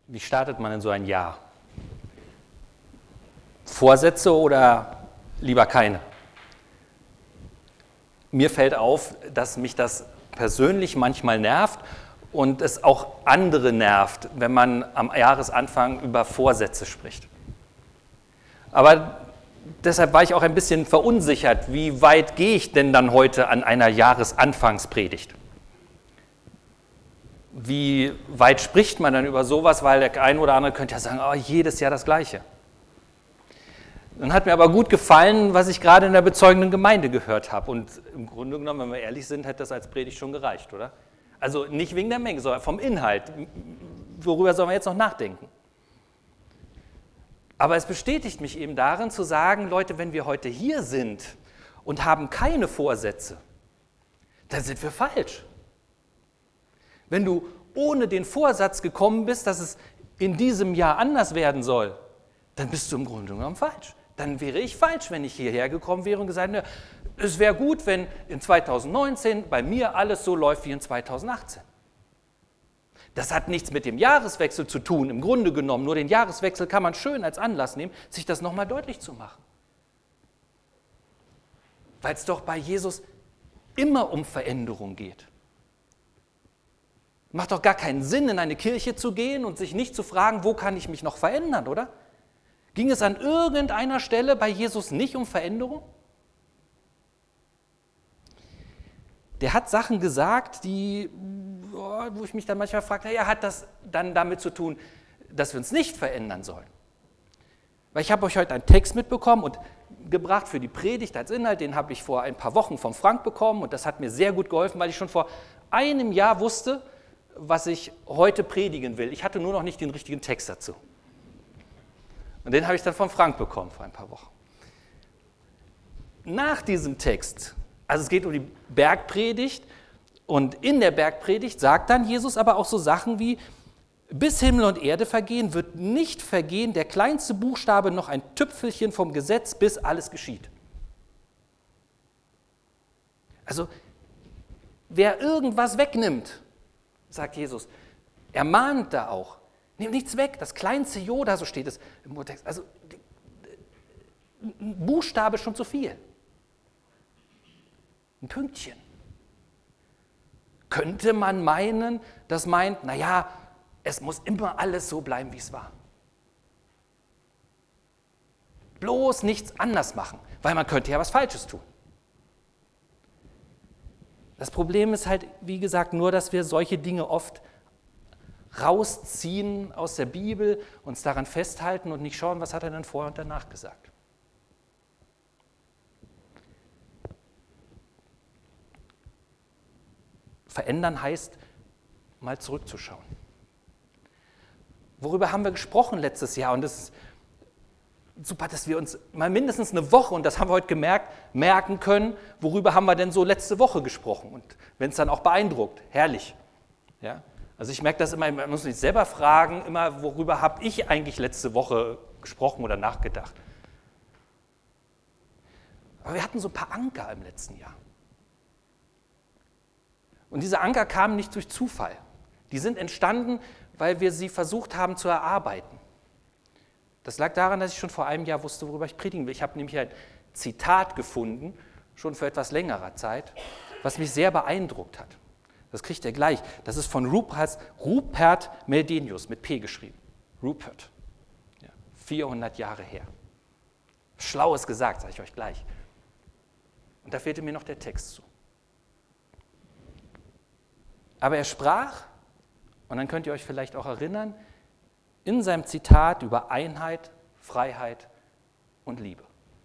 Wie startet man in so ein Jahr? Vorsätze oder lieber keine? Mir fällt auf, dass mich das persönlich manchmal nervt und es auch andere nervt, wenn man am Jahresanfang über Vorsätze spricht. Aber deshalb war ich auch ein bisschen verunsichert, wie weit gehe ich denn dann heute an einer Jahresanfangspredigt? Wie weit spricht man dann über sowas, weil der eine oder andere könnte ja sagen, oh, jedes Jahr das Gleiche. Dann hat mir aber gut gefallen, was ich gerade in der bezeugenden Gemeinde gehört habe. Und im Grunde genommen, wenn wir ehrlich sind, hätte das als Predigt schon gereicht, oder? Also nicht wegen der Menge, sondern vom Inhalt. Worüber sollen wir jetzt noch nachdenken? Aber es bestätigt mich eben darin zu sagen, Leute, wenn wir heute hier sind und haben keine Vorsätze, dann sind wir falsch. Wenn du ohne den Vorsatz gekommen bist, dass es in diesem Jahr anders werden soll, dann bist du im Grunde genommen falsch. Dann wäre ich falsch, wenn ich hierher gekommen wäre und gesagt hätte, es wäre gut, wenn in 2019 bei mir alles so läuft wie in 2018. Das hat nichts mit dem Jahreswechsel zu tun, im Grunde genommen. Nur den Jahreswechsel kann man schön als Anlass nehmen, sich das nochmal deutlich zu machen. Weil es doch bei Jesus immer um Veränderung geht. Macht doch gar keinen Sinn, in eine Kirche zu gehen und sich nicht zu fragen, wo kann ich mich noch verändern, oder? Ging es an irgendeiner Stelle bei Jesus nicht um Veränderung? Der hat Sachen gesagt, wo ich mich dann manchmal frage, naja, hat das dann damit zu tun, dass wir uns nicht verändern sollen? Weil ich habe euch heute einen Text mitbekommen und gebracht für die Predigt als Inhalt, den habe ich vor ein paar Wochen von Frank bekommen und das hat mir sehr gut geholfen, weil ich schon vor einem Jahr wusste, was ich heute predigen will. Ich hatte nur noch nicht den richtigen Text dazu. Und den habe ich dann von Frank bekommen vor ein paar Wochen. Nach diesem Text, also es geht um die Bergpredigt und in der Bergpredigt sagt dann Jesus aber auch so Sachen wie, bis Himmel und Erde vergehen, wird nicht vergehen der kleinste Buchstabe noch ein Tüpfelchen vom Gesetz, bis alles geschieht. Also wer irgendwas wegnimmt, sagt Jesus, er mahnt da auch. Nehmt nichts weg, das kleinste Joda, so steht es im Urtext. Also ein Buchstabe ist schon zu viel. Ein Pünktchen. Könnte man meinen, das meint, naja, es muss immer alles so bleiben, wie es war. Bloß nichts anders machen, weil man könnte ja was Falsches tun. Das Problem ist halt, wie gesagt, nur, dass wir solche Dinge oft rausziehen aus der Bibel, uns daran festhalten und nicht schauen, was hat er denn vorher und danach gesagt. Verändern heißt, mal zurückzuschauen. Worüber haben wir gesprochen letztes Jahr? Und es ist super, dass wir uns mal mindestens eine Woche, und das haben wir heute gemerkt, merken können, worüber haben wir denn so letzte Woche gesprochen. Und wenn es dann auch beeindruckt, herrlich. Ja? Also ich merke das immer, man muss sich selber fragen, immer, worüber habe ich eigentlich letzte Woche gesprochen oder nachgedacht. Aber wir hatten so ein paar Anker im letzten Jahr. Und diese Anker kamen nicht durch Zufall. Die sind entstanden, weil wir sie versucht haben zu erarbeiten. Das lag daran, dass ich schon vor einem Jahr wusste, worüber ich predigen will. Ich habe nämlich ein Zitat gefunden, schon vor etwas längerer Zeit, was mich sehr beeindruckt hat. Das kriegt ihr gleich. Das ist von Rupert Meldenius, mit P geschrieben. Rupert. Ja, 400 Jahre her. Schlaues gesagt, sage ich euch gleich. Und da fehlte mir noch der Text zu. Aber er sprach, und dann könnt ihr euch vielleicht auch erinnern, in seinem Zitat über Einheit, Freiheit und Liebe.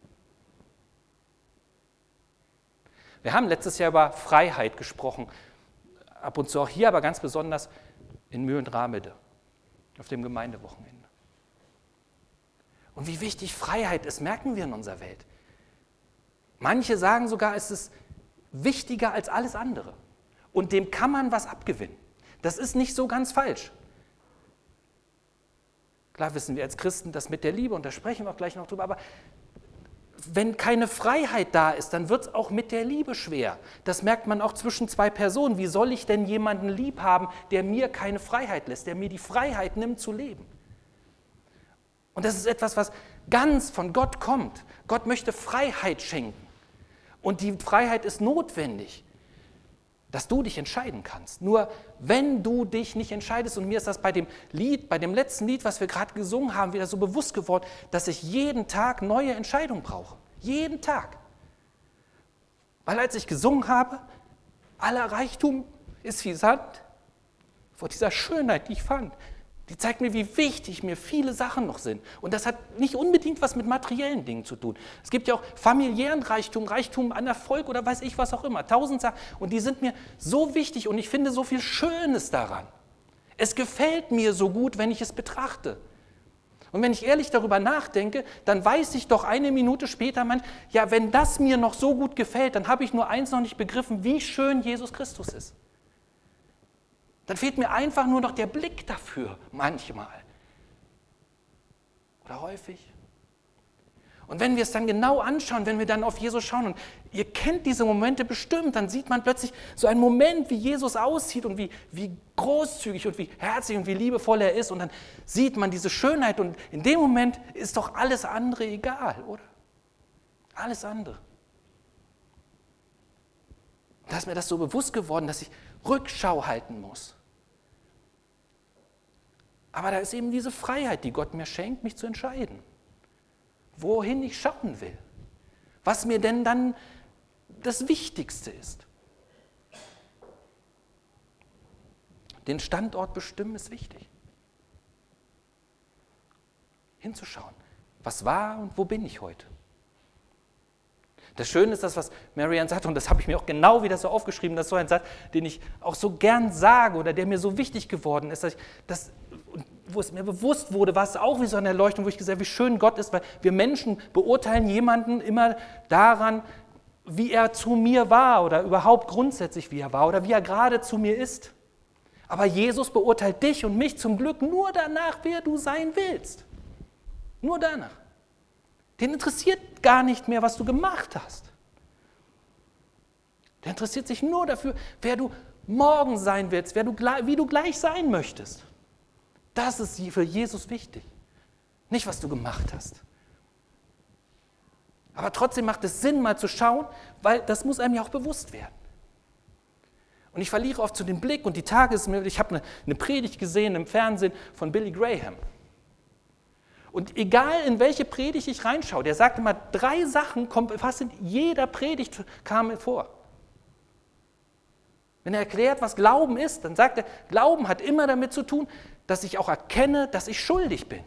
Wir haben letztes Jahr über Freiheit gesprochen, ab und zu auch hier, aber ganz besonders in Mühe und Ramede, auf dem Gemeindewochenende. Und wie wichtig Freiheit ist, merken wir in unserer Welt. Manche sagen sogar, es ist wichtiger als alles andere. Und dem kann man was abgewinnen. Das ist nicht so ganz falsch. Klar wissen wir als Christen das mit der Liebe, und da sprechen wir auch gleich noch drüber, aber wenn keine Freiheit da ist, dann wird es auch mit der Liebe schwer. Das merkt man auch zwischen zwei Personen. Wie soll ich denn jemanden lieb haben, der mir keine Freiheit lässt, der mir die Freiheit nimmt zu leben? Und das ist etwas, was ganz von Gott kommt. Gott möchte Freiheit schenken. Und die Freiheit ist notwendig, dass du dich entscheiden kannst. Nur wenn du dich nicht entscheidest, und mir ist das bei dem Lied, bei dem letzten Lied, was wir gerade gesungen haben, wieder so bewusst geworden, dass ich jeden Tag neue Entscheidungen brauche. Jeden Tag. Weil als ich gesungen habe, aller Reichtum ist wie Sand, vor dieser Schönheit, die ich fand, die zeigt mir, wie wichtig mir viele Sachen noch sind. Und das hat nicht unbedingt was mit materiellen Dingen zu tun. Es gibt ja auch familiären Reichtum, Reichtum an Erfolg oder weiß ich was auch immer. 1000 Sachen. Und die sind mir so wichtig und ich finde so viel Schönes daran. Es gefällt mir so gut, wenn ich es betrachte. Und wenn ich ehrlich darüber nachdenke, dann weiß ich doch eine Minute später, ja, wenn das mir noch so gut gefällt, dann habe ich nur eins noch nicht begriffen, wie schön Jesus Christus ist. Dann fehlt mir einfach nur noch der Blick dafür, manchmal. Oder häufig. Und wenn wir es dann genau anschauen, wenn wir dann auf Jesus schauen, und ihr kennt diese Momente bestimmt, dann sieht man plötzlich so einen Moment, wie Jesus aussieht und wie großzügig und wie herzlich und wie liebevoll er ist. Und dann sieht man diese Schönheit und in dem Moment ist doch alles andere egal, oder? Alles andere. Da ist mir das so bewusst geworden, dass ich Rückschau halten muss. Aber da ist eben diese Freiheit, die Gott mir schenkt, mich zu entscheiden, wohin ich schauen will, was mir denn dann das Wichtigste ist. Den Standort bestimmen ist wichtig. Hinzuschauen, was war und wo bin ich heute? Das Schöne ist das, was Marianne sagt, und das habe ich mir auch genau wieder so aufgeschrieben, das ist so ein Satz, den ich auch so gern sage oder der mir so wichtig geworden ist, wo es mir bewusst wurde, war es auch wie so eine Erleuchtung, wo ich gesagt habe, wie schön Gott ist, weil wir Menschen beurteilen jemanden immer daran, wie er zu mir war oder überhaupt grundsätzlich, wie er war oder wie er gerade zu mir ist. Aber Jesus beurteilt dich und mich zum Glück nur danach, wer du sein willst. Nur danach. Den interessiert gar nicht mehr, was du gemacht hast. Der interessiert sich nur dafür, wer du morgen sein willst, wie du gleich sein möchtest. Das ist für Jesus wichtig. Nicht, was du gemacht hast. Aber trotzdem macht es Sinn, mal zu schauen, weil das muss einem ja auch bewusst werden. Und ich verliere oft so den Blick und die Tage, ich habe eine Predigt gesehen im Fernsehen von Billy Graham. Und egal in welche Predigt ich reinschaue, der sagt immer 3 Sachen, fast in jeder Predigt kamen vor. Wenn er erklärt, was Glauben ist, dann sagt er, Glauben hat immer damit zu tun, dass ich auch erkenne, dass ich schuldig bin.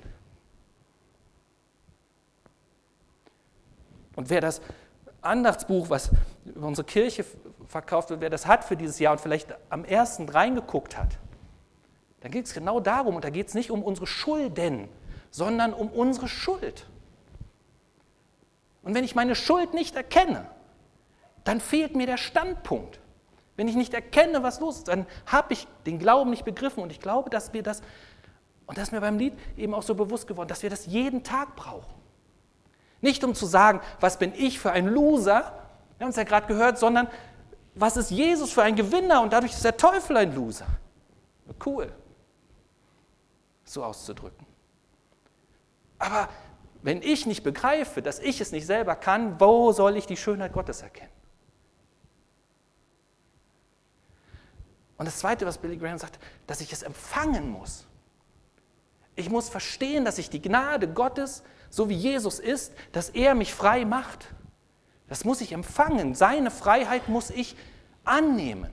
Und wer das Andachtsbuch, was über unsere Kirche verkauft wird, wer das hat für dieses Jahr und vielleicht am ersten reingeguckt hat, dann geht es genau darum, und da geht es nicht um unsere Schulden, sondern um unsere Schuld. Und wenn ich meine Schuld nicht erkenne, dann fehlt mir der Standpunkt. Wenn ich nicht erkenne, was los ist, dann habe ich den Glauben nicht begriffen. Und ich glaube, dass wir das, und das ist mir beim Lied eben auch so bewusst geworden, dass wir das jeden Tag brauchen. Nicht um zu sagen, was bin ich für ein Loser, wir haben es ja gerade gehört, sondern was ist Jesus für ein Gewinner und dadurch ist der Teufel ein Loser. Cool, so auszudrücken. Aber wenn ich nicht begreife, dass ich es nicht selber kann, wo soll ich die Schönheit Gottes erkennen? Und das Zweite, was Billy Graham sagt, dass ich es empfangen muss. Ich muss verstehen, dass ich die Gnade Gottes, so wie Jesus ist, dass er mich frei macht. Das muss ich empfangen. Seine Freiheit muss ich annehmen.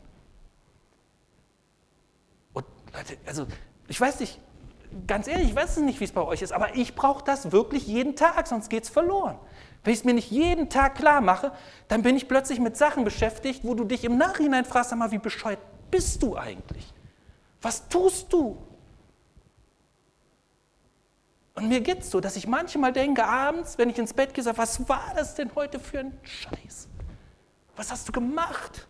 Und Leute, also ich weiß nicht, ganz ehrlich, ich weiß nicht, wie es bei euch ist, aber ich brauche das wirklich jeden Tag, sonst geht es verloren. Wenn ich es mir nicht jeden Tag klar mache, dann bin ich plötzlich mit Sachen beschäftigt, wo du dich im Nachhinein fragst, sag mal, wie bescheuert bist du eigentlich? Was tust du? Und mir geht es so, dass ich manchmal denke, abends, wenn ich ins Bett gehe, sage, was war das denn heute für ein Scheiß? Was hast du gemacht?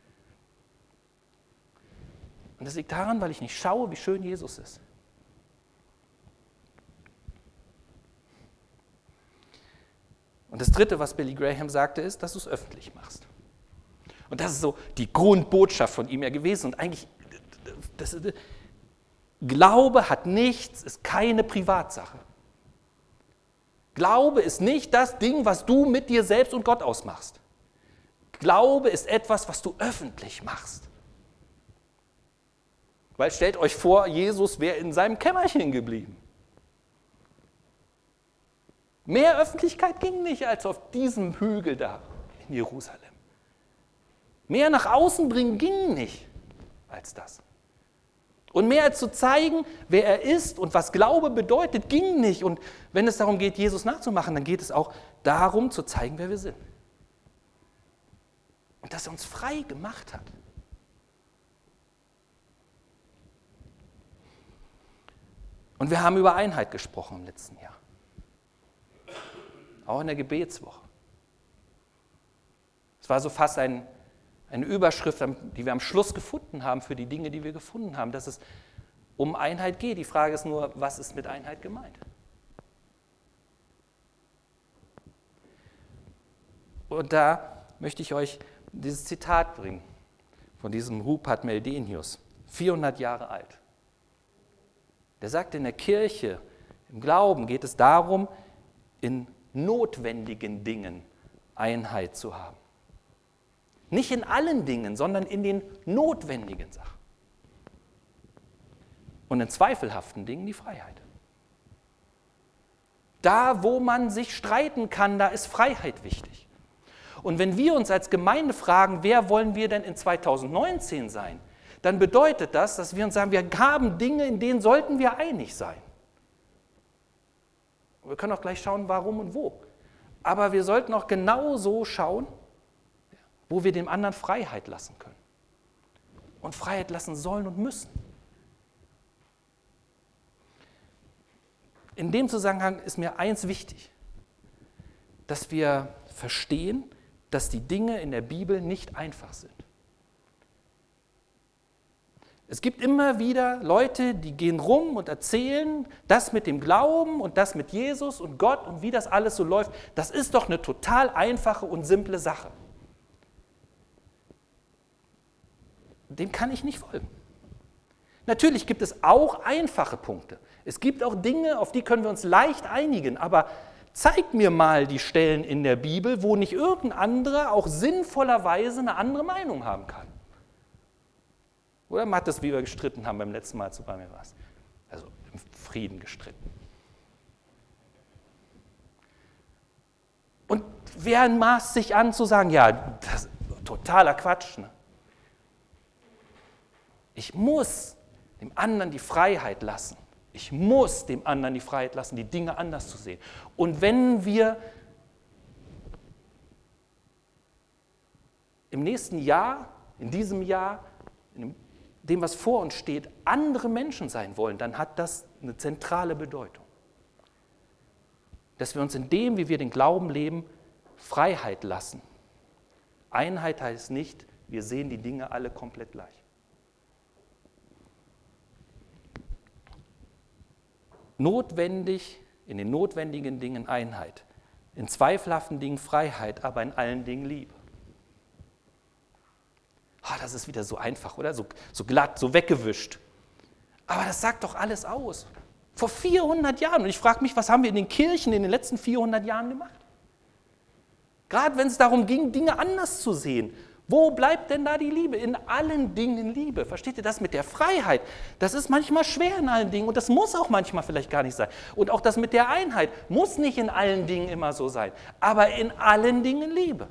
Und das liegt daran, weil ich nicht schaue, wie schön Jesus ist. Und das Dritte, was Billy Graham sagte, ist, dass du es öffentlich machst. Und das ist so die Grundbotschaft von ihm ja gewesen. Und eigentlich, Glaube hat nichts, ist keine Privatsache. Glaube ist nicht das Ding, was du mit dir selbst und Gott ausmachst. Glaube ist etwas, was du öffentlich machst. Weil stellt euch vor, Jesus wäre in seinem Kämmerchen geblieben. Mehr Öffentlichkeit ging nicht als auf diesem Hügel da in Jerusalem. Mehr nach außen bringen ging nicht als das. Und mehr als zu zeigen, wer er ist und was Glaube bedeutet, ging nicht. Und wenn es darum geht, Jesus nachzumachen, dann geht es auch darum, zu zeigen, wer wir sind. Und dass er uns frei gemacht hat. Und wir haben über Einheit gesprochen im letzten Jahr. Auch in der Gebetswoche. Es war so fast eine Überschrift, die wir am Schluss gefunden haben für die Dinge, die wir gefunden haben, dass es um Einheit geht. Die Frage ist nur, was ist mit Einheit gemeint? Und da möchte ich euch dieses Zitat bringen von diesem Rupert Meldenius, 400 Jahre alt. Der sagt, in der Kirche, im Glauben geht es darum, in notwendigen Dingen Einheit zu haben. Nicht in allen Dingen, sondern in den notwendigen Sachen. Und in zweifelhaften Dingen die Freiheit. Da, wo man sich streiten kann, da ist Freiheit wichtig. Und wenn wir uns als Gemeinde fragen, wer wollen wir denn in 2019 sein, dann bedeutet das, dass wir uns sagen, wir haben Dinge, in denen sollten wir einig sein. Wir können auch gleich schauen, warum und wo. Aber wir sollten auch genau so schauen, wo wir dem anderen Freiheit lassen können. Und Freiheit lassen sollen und müssen. In dem Zusammenhang ist mir eins wichtig, dass wir verstehen, dass die Dinge in der Bibel nicht einfach sind. Es gibt immer wieder Leute, die gehen rum und erzählen, das mit dem Glauben und das mit Jesus und Gott und wie das alles so läuft, das ist doch eine total einfache und simple Sache. Dem kann ich nicht folgen. Natürlich gibt es auch einfache Punkte. Es gibt auch Dinge, auf die können wir uns leicht einigen, aber zeig mir mal die Stellen in der Bibel, wo nicht irgendein anderer auch sinnvollerweise eine andere Meinung haben kann. Oder Mattes, wie wir gestritten haben beim letzten Mal, als du bei mir warst. Also im Frieden gestritten. Und wer maßt sich an zu sagen, ja, das ist totaler Quatsch. Ne? Ich muss dem anderen die Freiheit lassen. Ich muss dem anderen die Freiheit lassen, die Dinge anders zu sehen. Und wenn wir im nächsten Jahr, in diesem Jahr, in dem, was vor uns steht, andere Menschen sein wollen, dann hat das eine zentrale Bedeutung. Dass wir uns in dem, wie wir den Glauben leben, Freiheit lassen. Einheit heißt nicht, wir sehen die Dinge alle komplett gleich. Notwendig, in den notwendigen Dingen Einheit, in zweifelhaften Dingen Freiheit, aber in allen Dingen Liebe. Das ist wieder so einfach, oder? So glatt, so weggewischt. Aber das sagt doch alles aus. Vor 400 Jahren. Und ich frage mich, was haben wir in den Kirchen in den letzten 400 Jahren gemacht? Gerade wenn es darum ging, Dinge anders zu sehen. Wo bleibt denn da die Liebe? In allen Dingen Liebe. Versteht ihr das mit der Freiheit? Das ist manchmal schwer in allen Dingen und das muss auch manchmal vielleicht gar nicht sein. Und auch das mit der Einheit muss nicht in allen Dingen immer so sein. Aber in allen Dingen Liebe.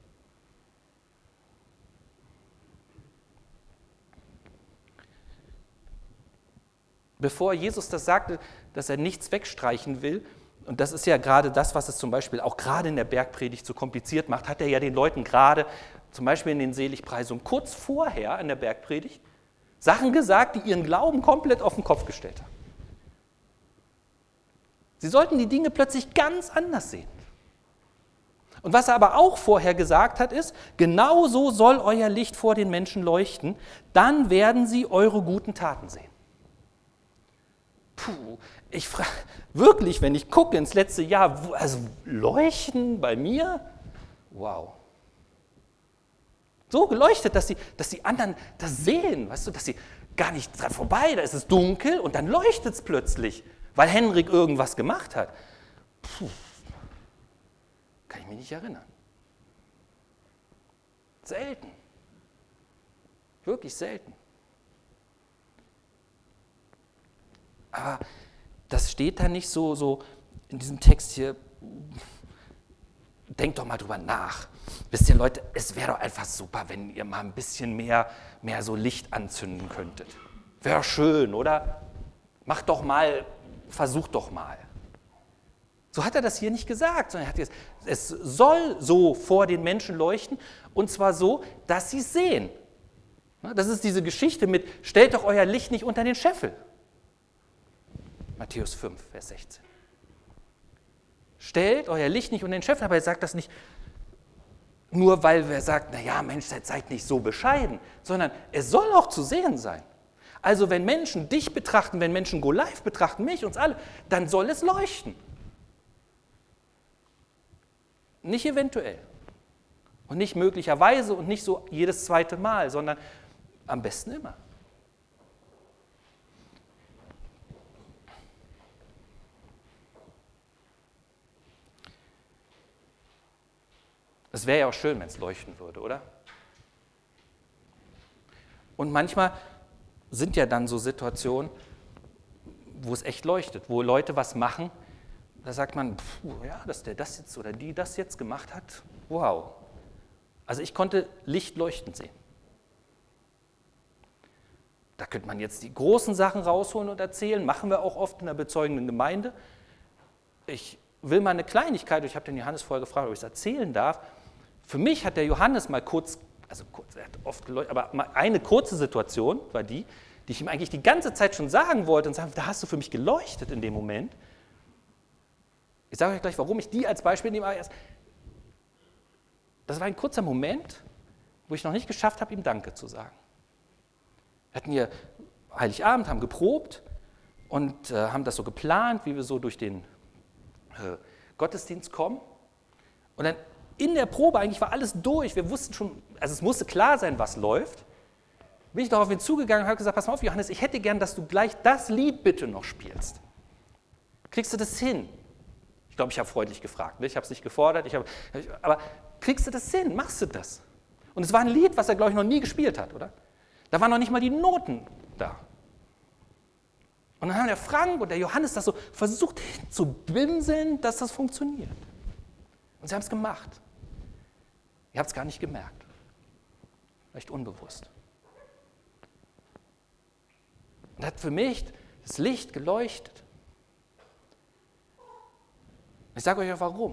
Bevor Jesus das sagte, dass er nichts wegstreichen will, und das ist ja gerade das, was es zum Beispiel auch gerade in der Bergpredigt so kompliziert macht, hat er ja den Leuten gerade, zum Beispiel in den Seligpreisungen, kurz vorher in der Bergpredigt, Sachen gesagt, die ihren Glauben komplett auf den Kopf gestellt haben. Sie sollten die Dinge plötzlich ganz anders sehen. Und was er aber auch vorher gesagt hat, ist, genauso soll euer Licht vor den Menschen leuchten, dann werden sie eure guten Taten sehen. ich frage wirklich, wenn ich gucke ins letzte Jahr, also Leuchten bei mir, wow. So geleuchtet, dass die anderen das sehen, weißt du, dass sie gar nicht dran vorbei, da ist es dunkel und dann leuchtet es plötzlich, weil Henrik irgendwas gemacht hat. Kann ich mich nicht erinnern. Selten. Wirklich selten. Aber das steht da nicht so in diesem Text hier. Denkt doch mal drüber nach. Wisst ihr, Leute, es wäre doch einfach super, wenn ihr mal ein bisschen mehr so Licht anzünden könntet. Wäre schön, oder? Macht doch mal, versucht doch mal. So hat er das hier nicht gesagt, sondern er hat gesagt, es soll so vor den Menschen leuchten, und zwar so, dass sie es sehen. Das ist diese Geschichte mit, stellt doch euer Licht nicht unter den Scheffel. Matthäus 5, Vers 16. Stellt euer Licht nicht unter den Scheffel, aber er sagt das nicht nur, weil er sagt, naja, Mensch, seid nicht so bescheiden, sondern es soll auch zu sehen sein. Also wenn Menschen dich betrachten, wenn Menschen Go Live betrachten, mich, uns alle, dann soll es leuchten. Nicht eventuell und nicht möglicherweise und nicht so jedes zweite Mal, sondern am besten immer. Es wäre ja auch schön, wenn es leuchten würde, oder? Und manchmal sind ja dann so Situationen, wo es echt leuchtet, wo Leute was machen, da sagt man, ja, dass der das jetzt oder die das jetzt gemacht hat, wow. Also ich konnte Licht leuchten sehen. Da könnte man jetzt die großen Sachen rausholen und erzählen, machen wir auch oft in der bezeugenden Gemeinde. Ich will mal eine Kleinigkeit, ich habe den Johannes vorher gefragt, ob ich es erzählen darf. Für mich hat der Johannes mal kurz, er hat oft geleuchtet, aber mal eine kurze Situation war die ich ihm eigentlich die ganze Zeit schon sagen wollte und sagen, da hast du für mich geleuchtet in dem Moment. Ich sage euch gleich, warum ich die als Beispiel nehme. Das war ein kurzer Moment, wo ich noch nicht geschafft habe, ihm Danke zu sagen. Wir hatten hier Heiligabend, haben geprobt und haben das so geplant, wie wir so durch den Gottesdienst kommen. Und dann in der Probe, eigentlich war alles durch, wir wussten schon, also es musste klar sein, was läuft. Bin ich doch auf ihn zugegangen und habe gesagt, pass mal auf, Johannes, ich hätte gern, dass du gleich das Lied bitte noch spielst. Kriegst du das hin? Ich glaube, ich habe freundlich gefragt, ne? Ich habe es nicht gefordert, aber kriegst du das hin? Machst du das? Und es war ein Lied, was er, glaube ich, noch nie gespielt hat, oder? Da waren noch nicht mal die Noten da. Und dann haben der Frank und der Johannes das so versucht hinzubimseln, dass das funktioniert. Und sie haben es gemacht. Ihr habt es gar nicht gemerkt. Vielleicht unbewusst. Und hat für mich das Licht geleuchtet. Ich sage euch auch warum.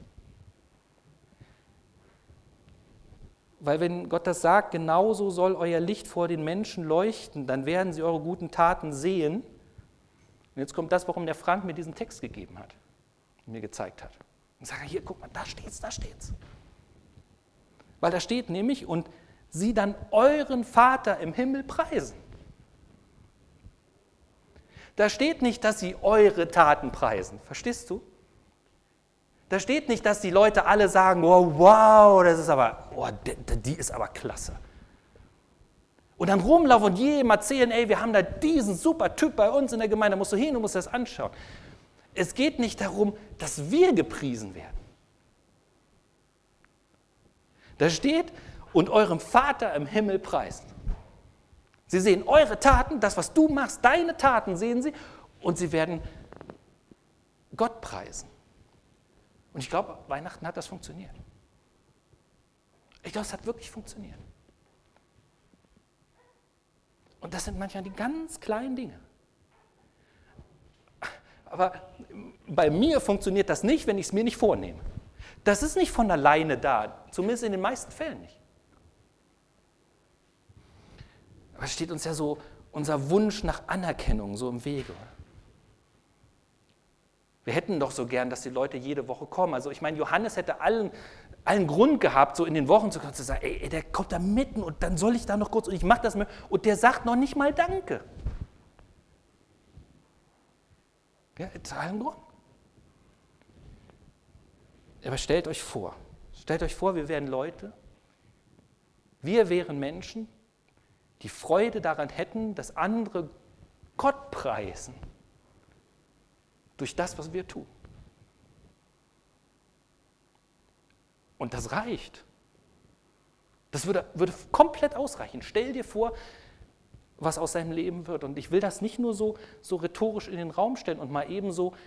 Weil wenn Gott das sagt, genauso soll euer Licht vor den Menschen leuchten, dann werden sie eure guten Taten sehen. Und jetzt kommt das, warum der Frank mir diesen Text gegeben hat, mir gezeigt hat. Und sage, hier, guck mal, da steht's. Weil da steht nämlich, und sie dann euren Vater im Himmel preisen. Da steht nicht, dass sie eure Taten preisen. Verstehst du? Da steht nicht, dass die Leute alle sagen, oh, wow, das ist aber, oh, die ist aber klasse. Und dann rumlaufen und jedem erzählen, ey, wir haben da diesen super Typ bei uns in der Gemeinde, da musst du hin und musst das anschauen. Es geht nicht darum, dass wir gepriesen werden. Da steht, und eurem Vater im Himmel preisen. Sie sehen eure Taten, das, was du machst, deine Taten sehen sie, und sie werden Gott preisen. Und ich glaube, Weihnachten hat das funktioniert. Ich glaube, es hat wirklich funktioniert. Und das sind manchmal die ganz kleinen Dinge. Aber bei mir funktioniert das nicht, wenn ich es mir nicht vornehme. Das ist nicht von alleine da, zumindest in den meisten Fällen nicht. Aber es steht uns ja so unser Wunsch nach Anerkennung so im Wege. Wir hätten doch so gern, dass die Leute jede Woche kommen. Also ich meine, Johannes hätte allen Grund gehabt, so in den Wochen zu kommen, zu sagen, ey, der kommt da mitten und dann soll ich da noch kurz und ich mache das mit und der sagt noch nicht mal Danke. Ja, aus allen Gründen. Aber stellt euch vor, wir wären Menschen, die Freude daran hätten, dass andere Gott preisen durch das, was wir tun. Und das reicht. Das würde komplett ausreichen. Stell dir vor, was aus seinem Leben wird. Und ich will das nicht nur so rhetorisch in den Raum stellen und mal eben so,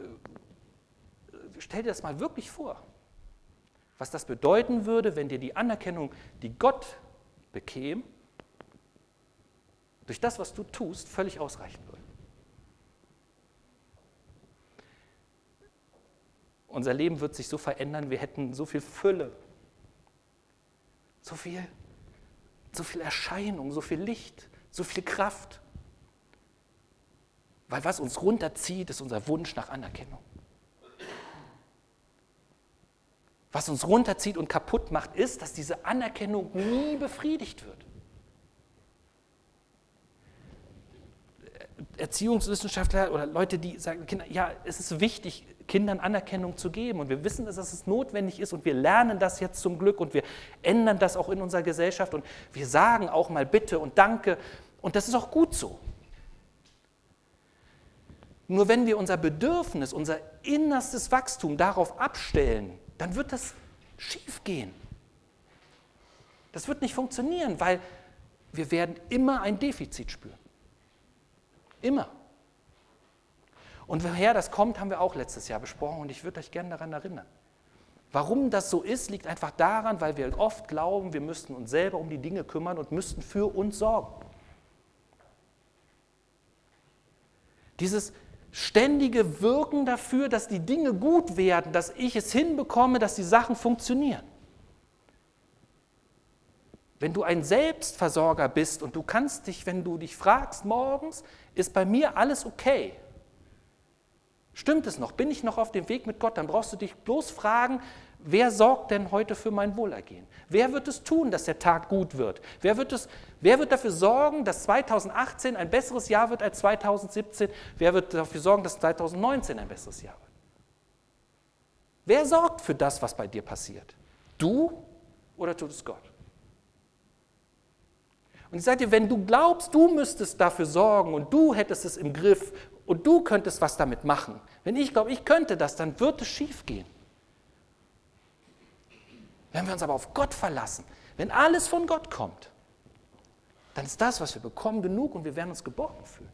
stell dir das mal wirklich vor, was das bedeuten würde, wenn dir die Anerkennung, die Gott bekäme, durch das, was du tust, völlig ausreichen würde. Unser Leben wird sich so verändern, wir hätten so viel Fülle, so viel Erscheinung, so viel Licht, so viel Kraft. Weil was uns runterzieht, ist unser Wunsch nach Anerkennung. Was uns runterzieht und kaputt macht, ist, dass diese Anerkennung nie befriedigt wird. Erziehungswissenschaftler oder Leute, die sagen, Kinder, ja, es ist wichtig, Kindern Anerkennung zu geben. Und wir wissen, dass es notwendig ist und wir lernen das jetzt zum Glück und wir ändern das auch in unserer Gesellschaft und wir sagen auch mal Bitte und Danke und das ist auch gut so. Nur wenn wir unser Bedürfnis, unser innerstes Wachstum darauf abstellen, dann wird das schief gehen. Das wird nicht funktionieren, weil wir werden immer ein Defizit spüren. Immer. Und woher das kommt, haben wir auch letztes Jahr besprochen und ich würde euch gerne daran erinnern. Warum das so ist, liegt einfach daran, weil wir oft glauben, wir müssten uns selber um die Dinge kümmern und müssten für uns sorgen. Dieses ständige Wirken dafür, dass die Dinge gut werden, dass ich es hinbekomme, dass die Sachen funktionieren. Wenn du ein Selbstversorger bist und du kannst dich, wenn du dich fragst morgens, ist bei mir alles okay? Stimmt es noch? Bin ich noch auf dem Weg mit Gott? Dann brauchst du dich bloß fragen, wer sorgt denn heute für mein Wohlergehen? Wer wird es tun, dass der Tag gut wird? Wer wird dafür sorgen, dass 2018 ein besseres Jahr wird als 2017? Wer wird dafür sorgen, dass 2019 ein besseres Jahr wird? Wer sorgt für das, was bei dir passiert? Du oder tut es Gott? Und ich sage dir, wenn du glaubst, du müsstest dafür sorgen und du hättest es im Griff und du könntest was damit machen, wenn ich glaube, ich könnte das, dann wird es schief gehen. Wenn wir uns aber auf Gott verlassen, wenn alles von Gott kommt, dann ist das, was wir bekommen, genug und wir werden uns geborgen fühlen.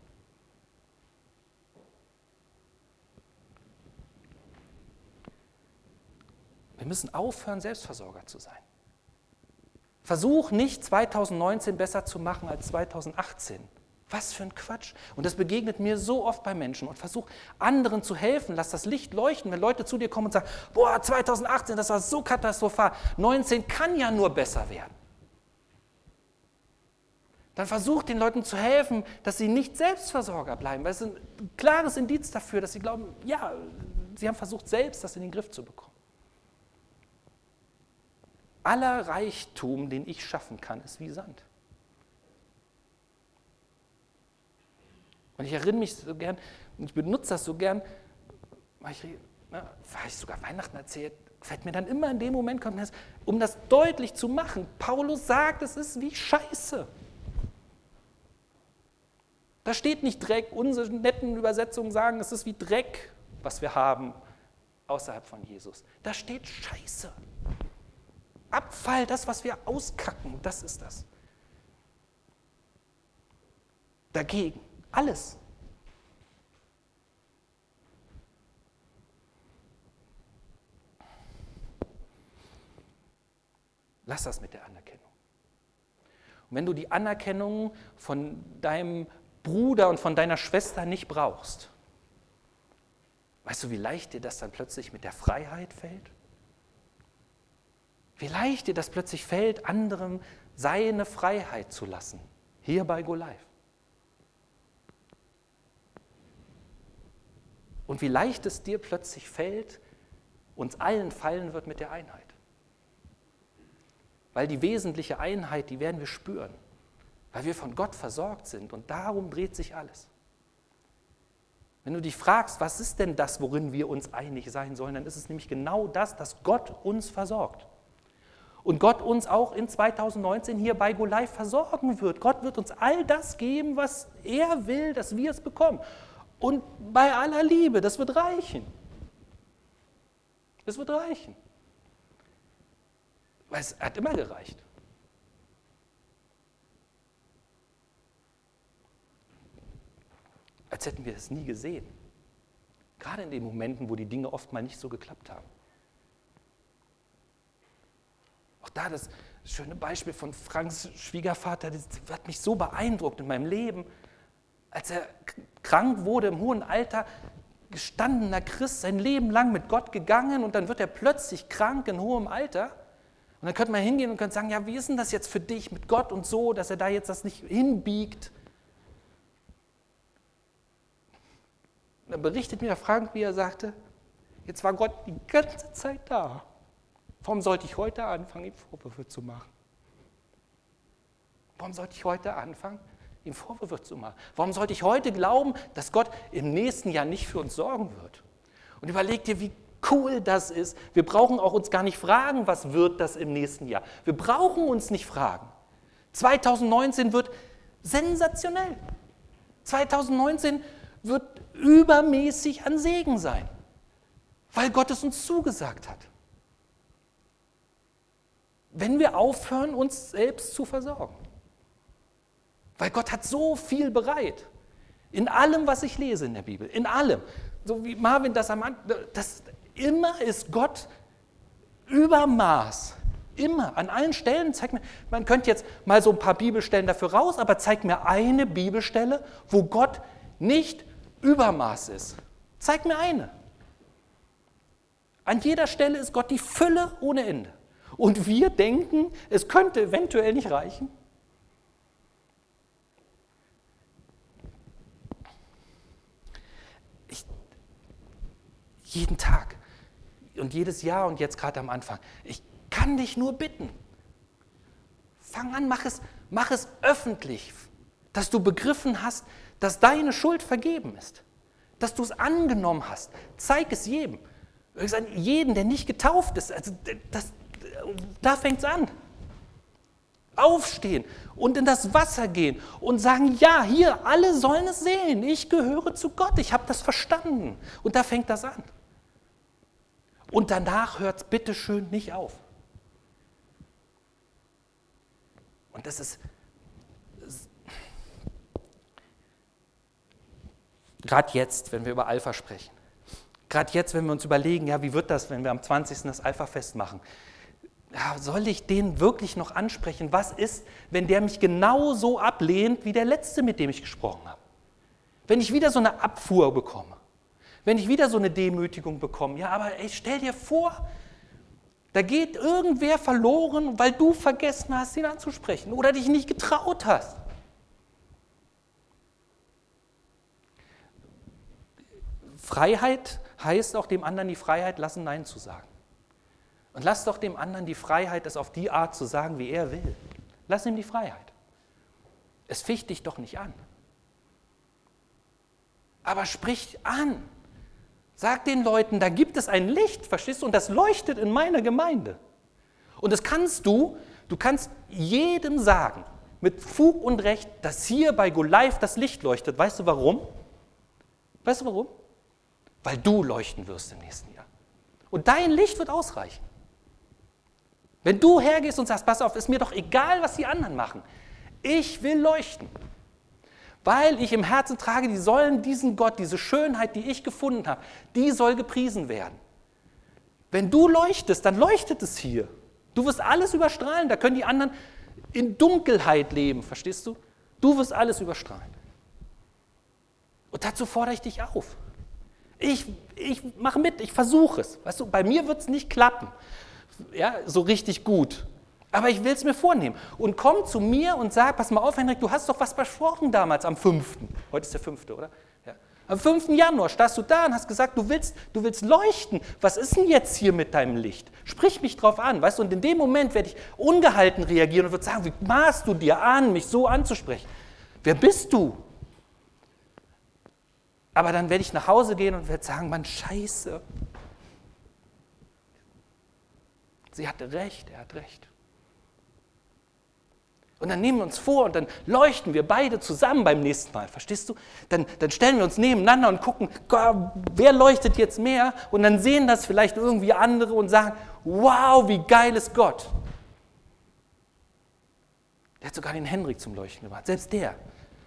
Wir müssen aufhören, Selbstversorger zu sein. Versuch nicht 2019 besser zu machen als 2018. Was für ein Quatsch. Und das begegnet mir so oft bei Menschen. Und versuch anderen zu helfen. Lass das Licht leuchten, wenn Leute zu dir kommen und sagen, boah, 2018, das war so katastrophal. 19 kann ja nur besser werden. Dann versuch den Leuten zu helfen, dass sie nicht Selbstversorger bleiben. Weil es ist ein klares Indiz dafür, dass sie glauben, ja, sie haben versucht, selbst das in den Griff zu bekommen. Aller Reichtum, den ich schaffen kann, ist wie Sand. Und ich erinnere mich so gern, und ich benutze das so gern, weil ich sogar Weihnachten erzählt, fällt mir dann immer in dem Moment, um das deutlich zu machen. Paulus sagt, es ist wie Scheiße. Da steht nicht Dreck, unsere netten Übersetzungen sagen, es ist wie Dreck, was wir haben außerhalb von Jesus. Da steht Scheiße. Abfall, das, was wir auskacken, das ist das. Dagegen, alles. Lass das mit der Anerkennung. Und wenn du die Anerkennung von deinem Bruder und von deiner Schwester nicht brauchst, weißt du, wie leicht dir das dann plötzlich mit der Freiheit fällt? Wie leicht dir das plötzlich fällt, anderen seine Freiheit zu lassen, hier bei Go Live. Und wie leicht es dir plötzlich fällt, uns allen fallen wird mit der Einheit. Weil die wesentliche Einheit, die werden wir spüren, weil wir von Gott versorgt sind und darum dreht sich alles. Wenn du dich fragst, was ist denn das, worin wir uns einig sein sollen, dann ist es nämlich genau das, dass Gott uns versorgt. Und Gott uns auch in 2019 hier bei Go Live versorgen wird. Gott wird uns all das geben, was er will, dass wir es bekommen. Und bei aller Liebe, das wird reichen. Das wird reichen. Weil es hat immer gereicht. Als hätten wir es nie gesehen. Gerade in den Momenten, wo die Dinge oft mal nicht so geklappt haben. Auch da das schöne Beispiel von Franks Schwiegervater, das hat mich so beeindruckt in meinem Leben. Als er krank wurde im hohen Alter, gestandener Christ, sein Leben lang mit Gott gegangen und dann wird er plötzlich krank in hohem Alter. Und dann könnte man hingehen und könnte sagen, ja, wie ist denn das jetzt für dich mit Gott und so, dass er da jetzt das nicht hinbiegt? Und dann berichtet mir Frank, wie er sagte, jetzt war Gott die ganze Zeit da. Warum sollte ich heute anfangen, ihm Vorwürfe zu machen? Warum sollte ich heute anfangen, ihm Vorwürfe zu machen? Warum sollte ich heute glauben, dass Gott im nächsten Jahr nicht für uns sorgen wird? Und überleg dir, wie cool das ist. Wir brauchen auch uns gar nicht fragen, was wird das im nächsten Jahr. Wir brauchen uns nicht fragen. 2019 wird sensationell. 2019 wird übermäßig an Segen sein, weil Gott es uns zugesagt hat. Wenn wir aufhören, uns selbst zu versorgen. Weil Gott hat so viel bereit. In allem, was ich lese in der Bibel. In allem. So wie Marvin das am Anfang, immer ist Gott Übermaß. Immer. An allen Stellen zeigt mir, man könnte jetzt mal so ein paar Bibelstellen dafür raus, aber zeigt mir eine Bibelstelle, wo Gott nicht Übermaß ist. Zeig mir eine. An jeder Stelle ist Gott die Fülle ohne Ende. Und wir denken, es könnte eventuell nicht reichen. Jeden Tag und jedes Jahr und jetzt gerade am Anfang. Ich kann dich nur bitten. Fang an, mach es öffentlich, dass du begriffen hast, dass deine Schuld vergeben ist. Dass du es angenommen hast. Zeig es jedem. Jeden, der nicht getauft ist. Also da fängt es an. Aufstehen und in das Wasser gehen und sagen, ja, hier, alle sollen es sehen. Ich gehöre zu Gott. Ich habe das verstanden. Und da fängt das an. Und danach hört es bitteschön nicht auf. Und das ist gerade jetzt, wenn wir über Alpha sprechen, gerade jetzt, wenn wir uns überlegen, ja, wie wird das, wenn wir am 20. das Alpha-Fest machen? Ja, soll ich den wirklich noch ansprechen? Was ist, wenn der mich genauso ablehnt, wie der Letzte, mit dem ich gesprochen habe? Wenn ich wieder so eine Abfuhr bekomme, wenn ich wieder so eine Demütigung bekomme, ja, aber ey, stell dir vor, da geht irgendwer verloren, weil du vergessen hast, ihn anzusprechen oder dich nicht getraut hast. Freiheit heißt auch dem anderen die Freiheit lassen, Nein zu sagen. Und lass doch dem anderen die Freiheit, es auf die Art zu sagen, wie er will. Lass ihm die Freiheit. Es ficht dich doch nicht an. Aber sprich an. Sag den Leuten, da gibt es ein Licht, verstehst du? Und das leuchtet in meiner Gemeinde. Und das kannst du kannst jedem sagen, mit Fug und Recht, dass hier bei Go Live das Licht leuchtet. Weißt du warum? Weißt du warum? Weil du leuchten wirst im nächsten Jahr. Und dein Licht wird ausreichen. Wenn du hergehst und sagst, pass auf, ist mir doch egal, was die anderen machen. Ich will leuchten. Weil ich im Herzen trage, die sollen diesen Gott, diese Schönheit, die ich gefunden habe, die soll gepriesen werden. Wenn du leuchtest, dann leuchtet es hier. Du wirst alles überstrahlen, da können die anderen in Dunkelheit leben, verstehst du? Du wirst alles überstrahlen. Und dazu fordere ich dich auf. Ich mache mit, ich versuche es. Weißt du, bei mir wird es nicht klappen, ja, so richtig gut. Aber ich will es mir vornehmen. Und komm zu mir und sag, pass mal auf, Henrik, du hast doch was versprochen damals am 5. Heute ist der 5., oder? Ja. Am 5. Januar stehst du da und hast gesagt, du willst leuchten. Was ist denn jetzt hier mit deinem Licht? Sprich mich drauf an, weißt du? Und in dem Moment werde ich ungehalten reagieren und würde sagen, wie maßt du dir an, mich so anzusprechen? Wer bist du? Aber dann werde ich nach Hause gehen und werde sagen, Mann, scheiße. Sie hatte recht, er hat recht. Und dann nehmen wir uns vor und dann leuchten wir beide zusammen beim nächsten Mal, verstehst du? Dann stellen wir uns nebeneinander und gucken, wer leuchtet jetzt mehr? Und dann sehen das vielleicht irgendwie andere und sagen, wow, wie geil ist Gott. Der hat sogar den Henrik zum Leuchten gebracht, selbst der.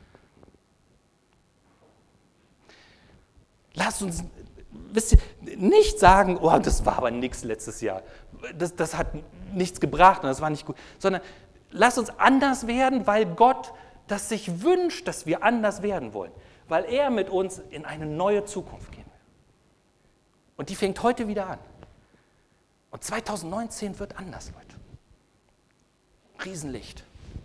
Lasst uns, wisst ihr, nicht sagen, oh, das war aber nichts letztes Jahr. Das hat nichts gebracht und das war nicht gut, sondern lasst uns anders werden, weil Gott das sich wünscht, dass wir anders werden wollen. Weil er mit uns in eine neue Zukunft gehen will. Und die fängt heute wieder an. Und 2019 wird anders, Leute. Riesenlicht.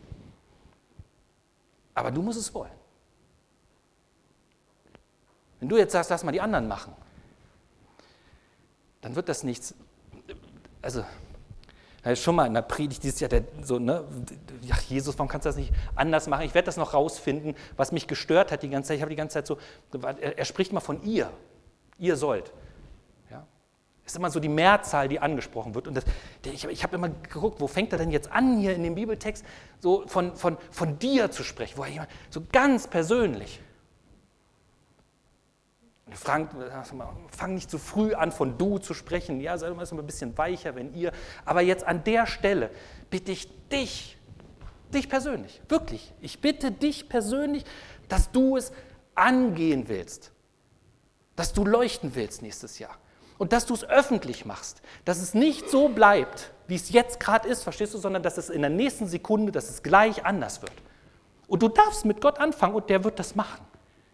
Aber du musst es wollen. Wenn du jetzt sagst, lass mal die anderen machen, dann wird das nichts. Also, schon mal in der Predigt dieses Jahr, ja, Jesus, warum kannst du das nicht anders machen? Ich werde das noch rausfinden, was mich gestört hat die ganze Zeit. Ich habe die ganze Zeit so, er spricht mal von ihr. Ihr sollt. Ja? Das ist immer so die Mehrzahl, die angesprochen wird. Und ich habe immer geguckt, wo fängt er denn jetzt an, hier in dem Bibeltext, so von dir zu sprechen, wo er jemand, so ganz persönlich. Fang nicht zu früh an, von du zu sprechen. Ja, sei mal ein bisschen weicher, wenn ihr. Aber jetzt an der Stelle bitte ich dich persönlich, wirklich. Ich bitte dich persönlich, dass du es angehen willst. Dass du leuchten willst nächstes Jahr. Und dass du es öffentlich machst. Dass es nicht so bleibt, wie es jetzt gerade ist, verstehst du, sondern dass es in der nächsten Sekunde, dass es gleich anders wird. Und du darfst mit Gott anfangen und der wird das machen.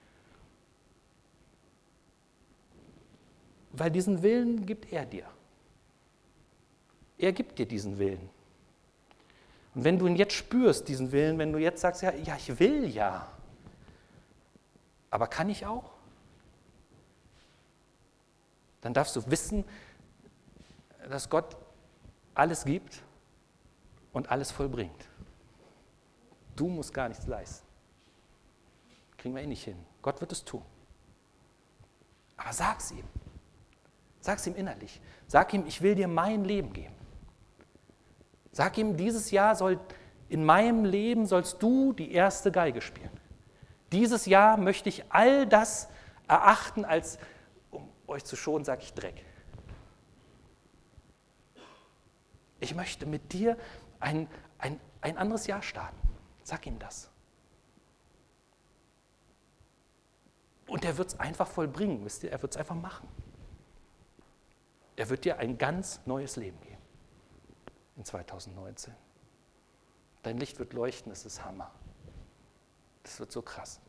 Weil diesen Willen gibt er dir. Er gibt dir diesen Willen. Und wenn du ihn jetzt spürst, diesen Willen, wenn du jetzt sagst, ja, ich will ja, aber kann ich auch? Dann darfst du wissen, dass Gott alles gibt und alles vollbringt. Du musst gar nichts leisten. Kriegen wir nicht hin. Gott wird es tun. Aber sag's ihm. Sag's ihm innerlich. Sag ihm, ich will dir mein Leben geben. Sag ihm, dieses Jahr in meinem Leben sollst du die erste Geige spielen. Dieses Jahr möchte ich all das erachten als, um euch zu schonen, sage ich Dreck. Ich möchte mit dir ein anderes Jahr starten. Sag ihm das. Und er wird es einfach vollbringen, wisst ihr, er wird es einfach machen. Er wird dir ein ganz neues Leben geben in 2019. Dein Licht wird leuchten, das ist Hammer. Das wird so krass.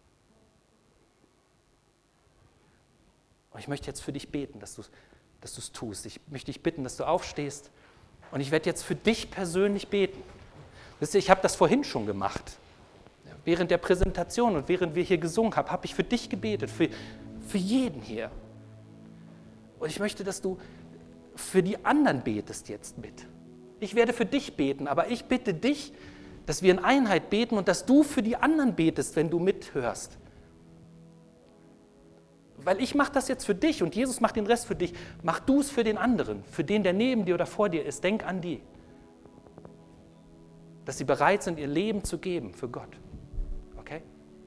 Und ich möchte jetzt für dich beten, dass du es tust. Ich möchte dich bitten, dass du aufstehst. Und ich werde jetzt für dich persönlich beten. Wisst ihr, ich habe das vorhin schon gemacht. Während der Präsentation und während wir hier gesungen haben, habe ich für dich gebetet, für jeden hier. Und ich möchte, dass du für die anderen betest jetzt mit. Ich werde für dich beten, aber ich bitte dich, dass wir in Einheit beten und dass du für die anderen betest, wenn du mithörst. Weil ich mache das jetzt für dich und Jesus macht den Rest für dich. Mach du es für den anderen, für den, der neben dir oder vor dir ist. Denk an die. Dass sie bereit sind, ihr Leben zu geben für Gott. Okay?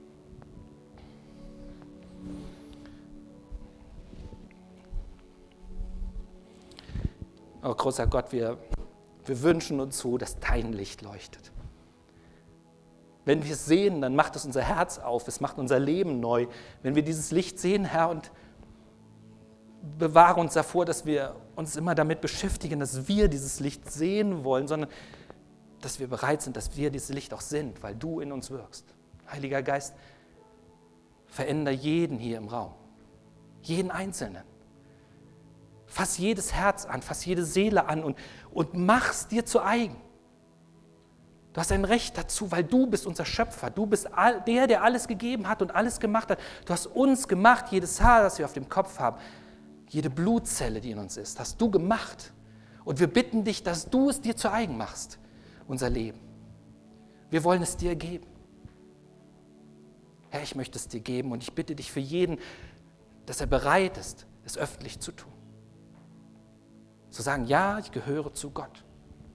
Oh, großer Gott, wir wünschen uns so, dass dein Licht leuchtet. Wenn wir es sehen, dann macht es unser Herz auf, es macht unser Leben neu. Wenn wir dieses Licht sehen, Herr, und bewahre uns davor, dass wir uns immer damit beschäftigen, dass wir dieses Licht sehen wollen, sondern dass wir bereit sind, dass wir dieses Licht auch sind, weil du in uns wirkst. Heiliger Geist, verändere jeden hier im Raum, jeden Einzelnen. Fass jedes Herz an, fass jede Seele an und mach's dir zu eigen. Du hast ein Recht dazu, weil du bist unser Schöpfer. Du bist der alles gegeben hat und alles gemacht hat. Du hast uns gemacht, jedes Haar, das wir auf dem Kopf haben, jede Blutzelle, die in uns ist, hast du gemacht. Und wir bitten dich, dass du es dir zu eigen machst, unser Leben. Wir wollen es dir geben. Herr, ich möchte es dir geben und ich bitte dich für jeden, dass er bereit ist, es öffentlich zu tun. Zu sagen, ja, ich gehöre zu Gott.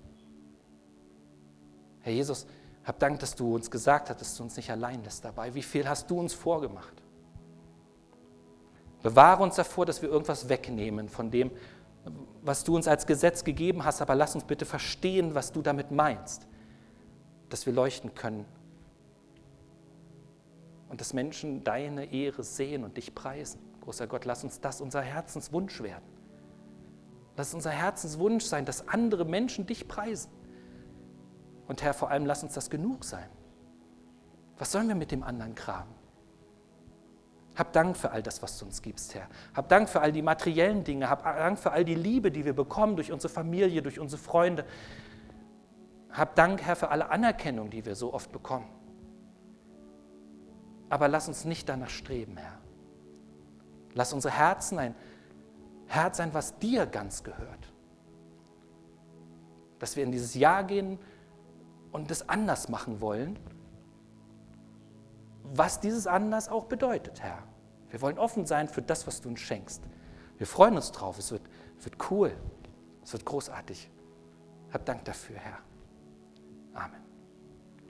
Herr Jesus, hab Dank, dass du uns gesagt hast, dass du uns nicht allein lässt dabei. Wie viel hast du uns vorgemacht? Bewahre uns davor, dass wir irgendwas wegnehmen von dem, was du uns als Gesetz gegeben hast, aber lass uns bitte verstehen, was du damit meinst, dass wir leuchten können und dass Menschen deine Ehre sehen und dich preisen. Großer Gott, lass uns das unser Herzenswunsch werden. Lass unser Herzenswunsch sein, dass andere Menschen dich preisen. Und Herr, vor allem lass uns das genug sein. Was sollen wir mit dem anderen Kram? Hab Dank für all das, was du uns gibst, Herr. Hab Dank für all die materiellen Dinge. Hab Dank für all die Liebe, die wir bekommen durch unsere Familie, durch unsere Freunde. Hab Dank, Herr, für alle Anerkennung, die wir so oft bekommen. Aber lass uns nicht danach streben, Herr. Lass unsere Herzen ein Herz sein, was dir ganz gehört. Dass wir in dieses Jahr gehen und es anders machen wollen, was dieses anders auch bedeutet, Herr. Wir wollen offen sein für das, was du uns schenkst. Wir freuen uns drauf, es wird cool, es wird großartig. Hab Dank dafür, Herr. Amen.